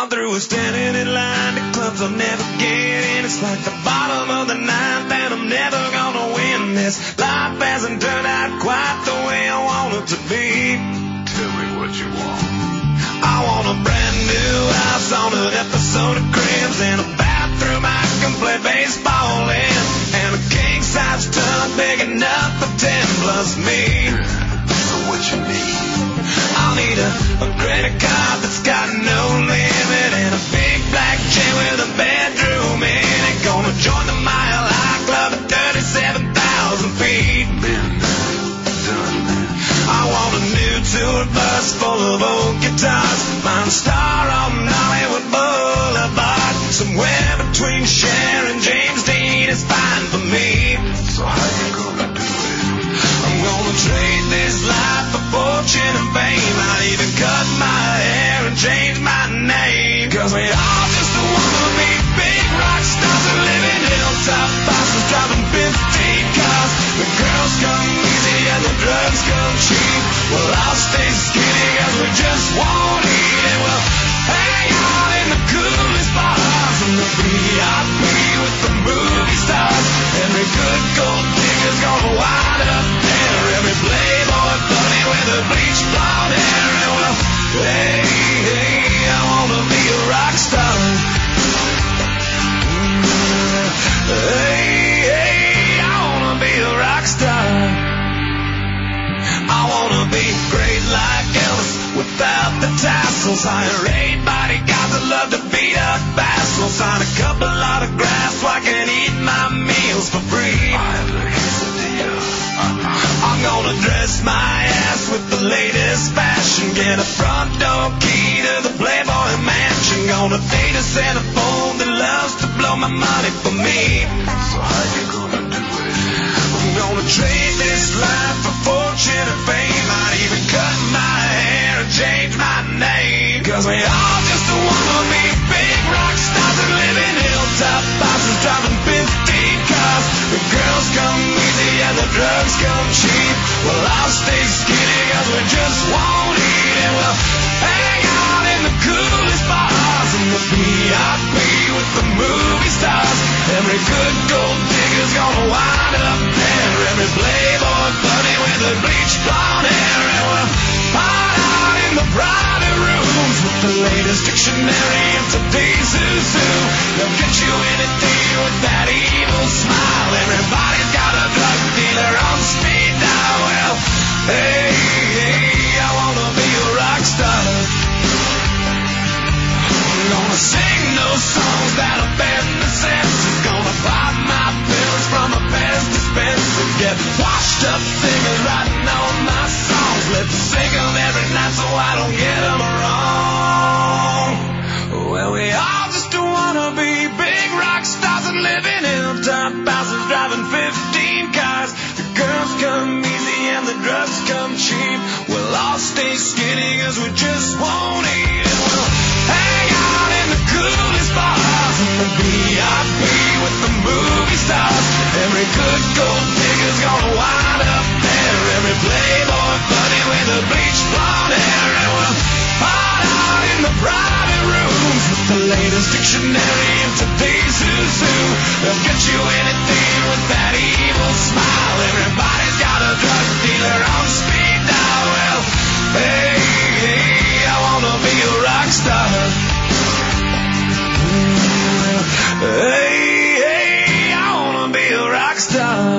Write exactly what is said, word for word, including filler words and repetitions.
gone through is standing in line to clubs I'll never get in. It's like the bottom of the ninth and I'm never gonna win this. Life hasn't turned out quite the way I want it to be. Tell me what you want. I want a brand new house on an episode of Cribs and a bathroom I can play baseball in, and a king-size tub big enough for ten plus me. So what you need? I'll need a, a credit card that's got no limit and a big black chain with a bedroom in it. Gonna join the Mile High Club at thirty-seven thousand feet. Been done. I want a new tour bus full of old guitars. Mine star on Hollywood Boulevard. Somewhere between Cher and James Dean is fine for me. So how you gonna do it? I'm gonna trade this life for fortune and fame. I'd even cut my hair and change my name. Cause we all just wanna be big rock stars and live in hilltop bosses driving fifteen cars. The girls come easy and the drugs come cheap. Well, I'll stay skinny cause we just won't eat. And we'll hang out in the coolest bars and the V I P with the movie stars. Every good gold digger's gonna wind up there. Every playboy bunny with a bleached blonde hair. And well, hey, hey, I wanna be a rock star. Hey, hey, I wanna be a rock star. I wanna be great like Elvis without the tassels. Hire eight bodyguards that love to beat up assholes. Sign a couple autographs so I can eat my meals for free. I'm gonna dress my ass with the latest fashion. Get a front door key to the Playboy Mansion. Gonna date a centerfold that loves to blow my money for me. So how you gonna do it? I'm gonna trade this life for fortune and fame. I'd even cut my hair and change my name. Cause we all just wanna be big rock stars and live in hilltop bosses driving fifteen cars. The girls come easy and the drugs come cheap. Well, I'll stay skinny cause we just won't eat. And we'll hang out in the coolest bars and the V I P with the movie stars. Every good gold digger's gonna wind up there. Every playboy bunny with a bleached blonde hair. And we'll hide out in the private rooms with the latest dictionary of today's who's who. They'll get you anything with that evil smile. Everybody's got a drug dealer on speed dial. Well, hey, hey, I wanna be a rock star. I'm gonna sing those songs that offend the senses. Gonna pop my pills from a Pez dispenser. Get washed up singers writing all my songs. Let's sing them every night so I don't get them wrong. Well, we all just wanna be big rock stars and live in hilltop houses driving fifteen cars. The girls come easy and the drugs come cheap. We'll all stay skinny cause we just won't eat. And we'll hang out in the coolest bars and the V I P with the movie stars. Every good gold digger's gonna wind up there. Every playboy bunny with a bleached blonde hair. And we'll hide out in the private rooms with the latest dictionary of today's who's who. They'll get you anything with that evil smile. Everybody's got a drug dealer on speed dial. Well, hey, hey, I wanna be a rock star. Hey, hey, I wanna be a rock star.